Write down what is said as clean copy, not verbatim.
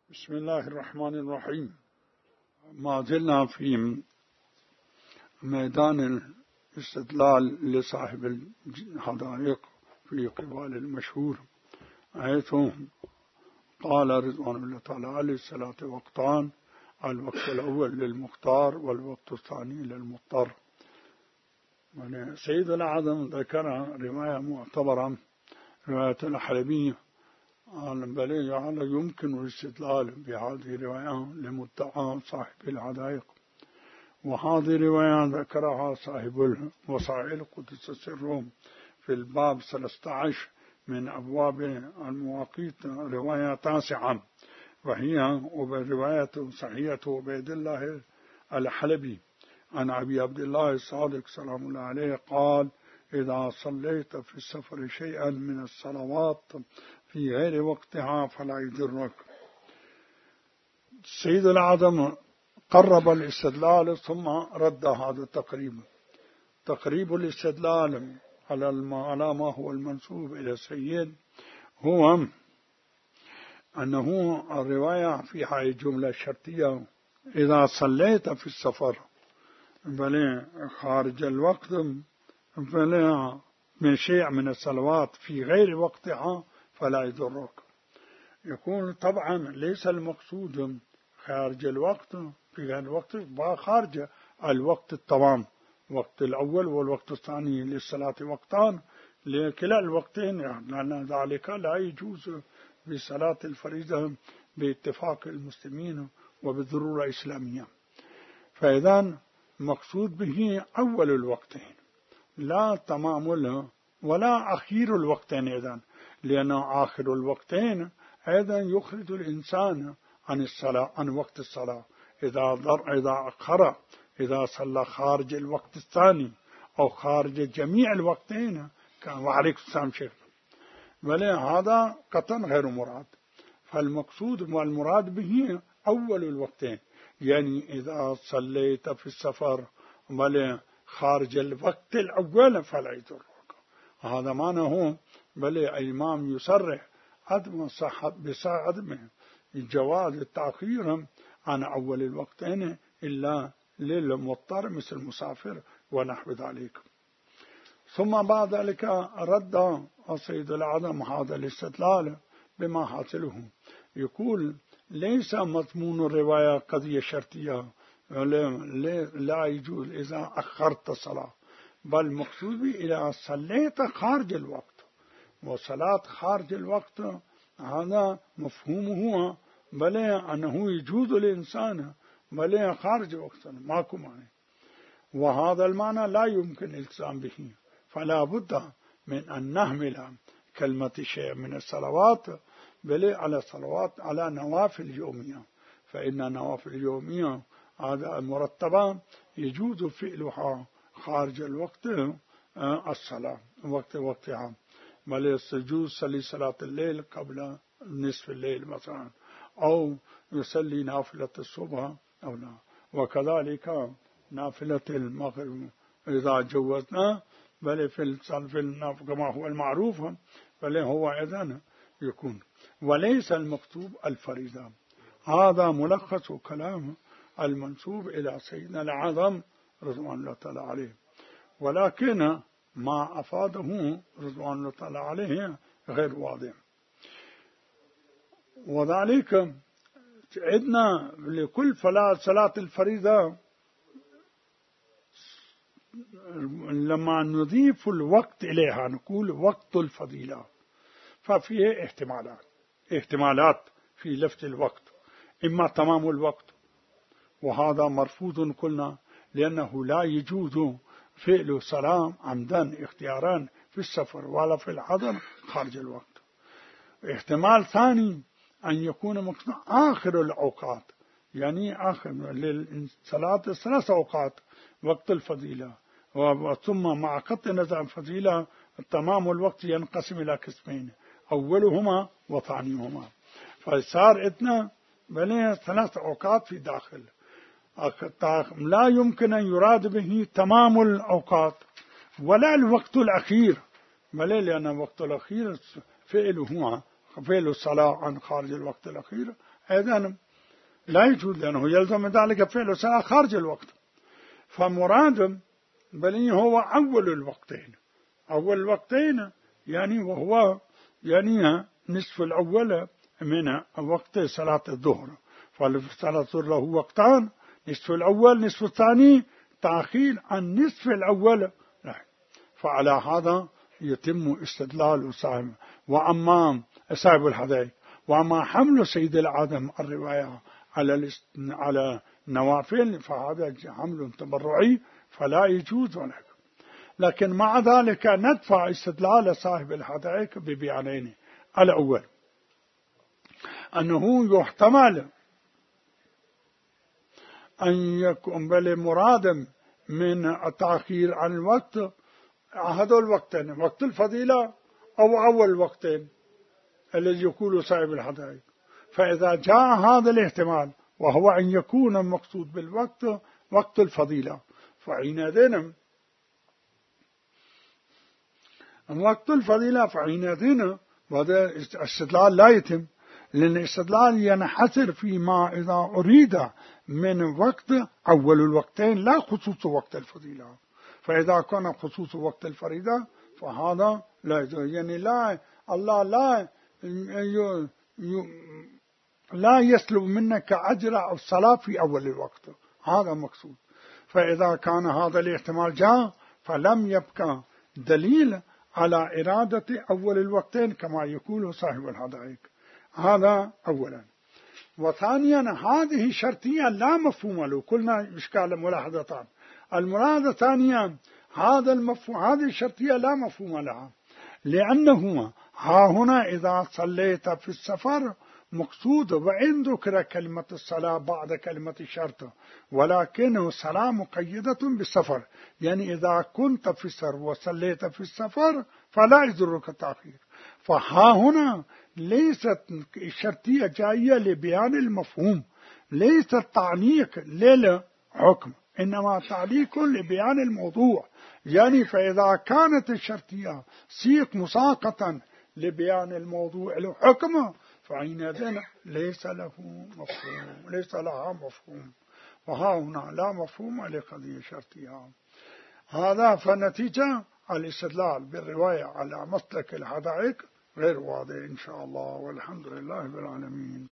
بسم الله الرحمن الرحيم. ما زلنا في ميدان الاستدلال لصاحب الحدائق في قبال المشهور، حيث قال رضوان الله تعالى عليه الصلاة وقتان: الوقت الأول للمختار والوقت الثاني للمضطر. سيد الأعظم ذكر رواية معتبرة، رواية الحلبي، بل يمكن الاستدلال بهذه الرواية لمدعى صاحب الحدائق، وهذه رواية ذكرها صاحب الوسائل قدس سرهم في الباب 13 من أبواب المواقيت، رواية تاسعة، وهي رواية صحيحة عبيد الله الحلبي عن أبي عبد الله الصادق سلام الله عليه قال: إذا صليت في السفر شيئا من الصلوات في غير وقتها فلا يضرك. السيد الأعظم قرب الاستدلال ثم رد هذا تقريب الاستدلال على ما هو المنسوب إلى السيد، هو أنه الرواية فيها جملة شرطية: إذا صليت في السفر بل خارج الوقت بل من شيء من الصلوات في غير وقتها فلا يضرك. يكون طبعا ليس المقصود خارج الوقت في غير الوقت، خارج الوقت التمام، وقت الأول والوقت الثاني للصلاة وقتان لكلا الوقتين، لأن ذلك لا يجوز بصلاة الفريضة باتفاق المسلمين وبضرورة إسلامية. فإذا مقصود به أول الوقتين لا تمام ولا أخير الوقتين، إذن لأن آخر الوقتين أيضا يخرج الإنسان عن الصلاة، عن وقت الصلاة، إذا أخر، إذا صلى خارج الوقت الثاني أو خارج جميع الوقتين كان وعليك السلام شيخ، بل هذا قطعا غير مراد. فالمقصود والمراد به أول الوقتين، يعني إذا صليت في السفر بل خارج الوقت الأول فلا يضرك. هذا معناه، بل الإمام يصرح عدم صحة عدم جواز التأخير عن أول الوقتين إلا للمضطر مثل المسافر ونحو ذلك. ثم بعد ذلك رد السيد الأعظم هذا الاستدلال بما حاصله، يقول: ليس مضمون الرواية قضية شرطية لا يجوز إذا أخرت الصلاة، بل مقصود إذا صليت خارج الوقت. وصلاة خارج الوقت هذا مفهومه بل أنه يجوز الإنسان بل خارج وقت ماكو معنى، وهذا المعنى لا يمكن الالتزام به، فلا بد من أن نحمل كلمة شيء من الصلوات بل على صلوات على نوافل يومية، فإن نوافل يومية هذا المرتبة يجوز فعلها خارج الوقت الصلاة وقتها، بل يجوز يصلي صلاة الليل قبل نصف الليل مثلا، أو يصلي نافلة الصبح أو لا، وكذلك نافلة المغرب إذا جوزنا، بل في كما هو المعروف، بل هو إذن يكون، وليس المكتوب الفريضة. هذا ملخص كلام المنسوب إلى سيدنا الأعظم رضوان الله تعالى عليه، ولكن ما أفاده رضوان الله تعالى عليه غير واضح. وذلك عندنا لكل صلاة الفريضة لما نضيف الوقت إليها نقول وقت الفضيلة، ففيه احتمالات في لفظ الوقت، إما تمام الوقت، وهذا مرفوض قلنا، لأنه لا يجوز فعل صلاة عمدا اختيارا في السفر ولا في الحضر خارج الوقت. احتمال ثاني أن يكون آخر الأوقات، يعني آخر للصلاة 3 أوقات وقت الفضيلة، ثم مع قطع نزع الفضيلة تمام الوقت ينقسم إلى قسمين، أولهما وثانيهما، فصار إثنى بل 3 أوقات في داخل. لا يمكن أن يراد به تمام الأوقات ولا الوقت الأخير، بل لأن الوقت الأخير فعله فعل الصلاة عن خارج الوقت الأخير أيضا لا يجوز، لأنه يلزم ذلك فعل الصلاة خارج الوقت. فمراد بل هو أول الوقتين، أول الوقتين يعني وهو يعني نصف الأول من وقت صلاة الظهر. فصلاة الظهر له وقتان، نصف الأول نصف الثاني، تأخير عن نصف الأول لا. فعلى هذا يتم استدلال صاحب وأما صاحب الحدائق. وأما حمل سيد العالم الرواية على نوافل فهذا حمل تبرعي فلا يجوز ذلك. لكن مع ذلك ندفع استدلال صاحب الحدائق ببيانين. الأول أنه يحتمل أن يكون بل مراد من التأخير عن الوقت هذا الوقتين، وقت الفضيلة أو أول الوقتين الذي يقول صاحب الحدائق. فإذا جاء هذا الاحتمال وهو أن يكون المقصود بالوقت وقت الفضيلة، فحينئذ وقت الفضيلة فحينئذ وهذا الاستدلال لا يتم، لأن الاستدلال ينحصر فيما إذا أريد من وقت أول الوقتين لا خصوص وقت الفضيلة. فإذا كان خصوص وقت الفريضة فهذا لا يعني لا الله لا يسلب منك أجر الصلاة في أول الوقت، هذا مقصود. فإذا كان هذا الاحتمال جاء فلم يبقى دليل على إرادة أول الوقتين كما يقول صاحب الحدائق. هذا أولا. وثانيا هذه شرطية لا مفهوم له. قلنا إشكال ملاحظتان. الملاحظة الثانية هذا المفهوم، هذه الشرطية لا مفهوم لها، لأنه ها هنا إذا صليت في السفر مقصود، وإن ذكر كلمة الصلاة بعد كلمة الشرط، ولكنه الصلاة مقيدة بالسفر، يعني إذا كنت في السفر وصليت في السفر فلا يضرك التأخير. فها هنا ليست الشرطية جاية لبيان المفهوم، ليست تعليق للحكم، إنما تعليق لبيان الموضوع. يعني فإذا كانت الشرطية سيق مساقطا لبيان الموضوع الحكم فحينئذ ليس له مفهوم، ليس لها مفهوم. وها هنا لا مفهوم لقضية شرطية. هذا فالنتيجة الاستدلال بالرواية على مسلك الحدائق غير واضح إن شاء الله، والحمد لله رب العالمين.